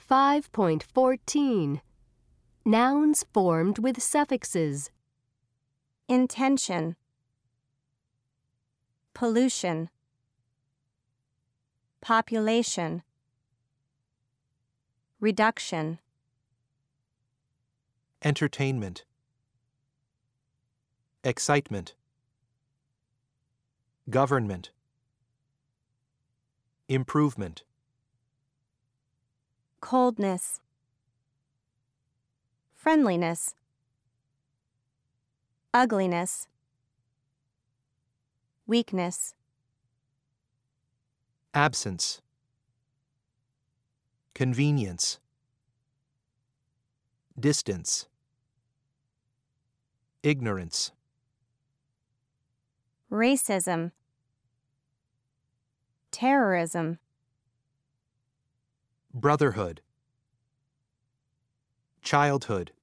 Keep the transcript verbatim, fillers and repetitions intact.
five point fourteen. Nouns formed with suffixes. Intention, pollution, population, reduction, entertainment, excitement, government, improvement, coldness, friendliness, ugliness, weakness, absence, convenience, distance, ignorance, racism, terrorism, brotherhood, childhood,